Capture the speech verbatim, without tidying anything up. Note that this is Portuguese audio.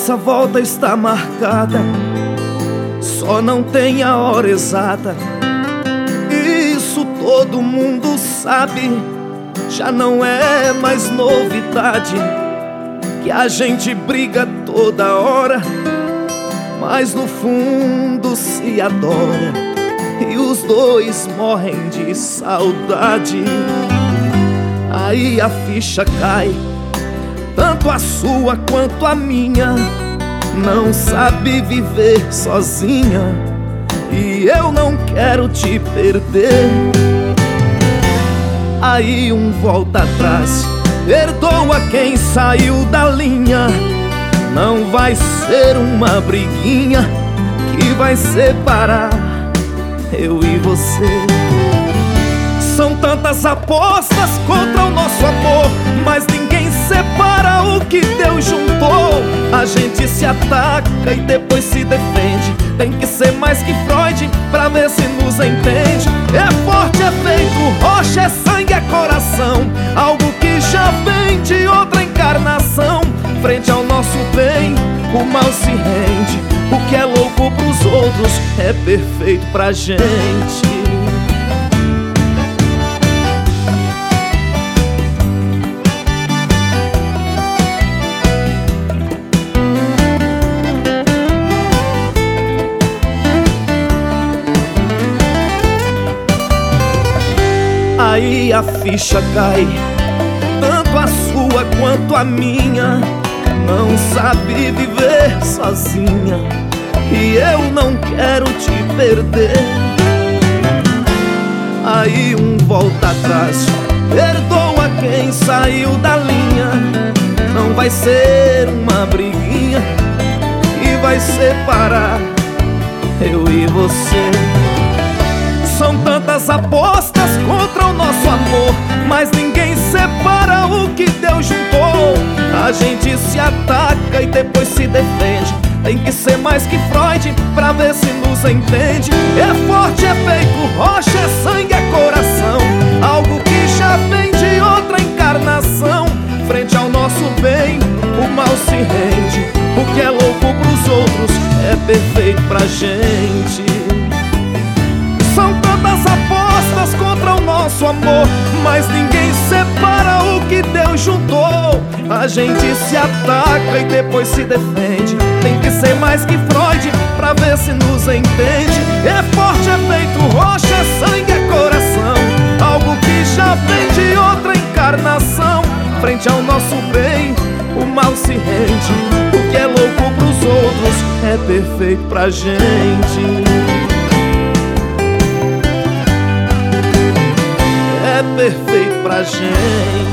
nossa volta está marcada, só não tem a hora exata. Isso todo mundo sabe, já não é mais novidade. Que a gente briga toda hora, mas no fundo se adora, e os dois morrem de saudade. Aí a ficha cai, tanto a sua quanto a minha. Não sabe viver sozinha, e eu não quero te perder. Aí um volta atrás, perdoa quem saiu da linha. Não vai ser uma briguinha que vai separar eu e você. São tantas apostas contra o nosso amor, mas ninguém separa o que Deus juntou. A gente se ataca e depois se defende. Tem que ser mais que Freud pra ver se nos entende. É forte, é feito rocha, é sangue, é coração, algo que já vem de outra encarnação. Frente ao nosso bem, o mal se rende. O que é louco pros outros é perfeito pra gente. Aí a ficha cai, tanto a sua quanto a minha. Não sabe viver sozinha, e eu não quero te perder. Aí um volta atrás, perdoa quem saiu da linha. Não vai ser uma briguinha que vai separar eu e você. São tantas apostas contra o nosso amor, mas ninguém separa o que Deus juntou. A gente se ataca e depois se defende. Tem que ser mais que Freud pra ver se nos entende. É forte, é feito rocha, é sangue, é coração, algo que já vem de outra encarnação. Frente ao nosso bem, o mal se rende. O que é louco pros outros é perfeito pra gente. São tantas apostas contra o nosso amor, mas ninguém separa o que Deus juntou. A gente se ataca e depois se defende. Tem que ser mais que Freud pra ver se nos entende. É forte, é feito rocha, é sangue, é coração, algo que já vem de outra encarnação. Frente ao nosso bem, o mal se rende. O que é louco pros outros é perfeito pra gente. É perfeito pra gente.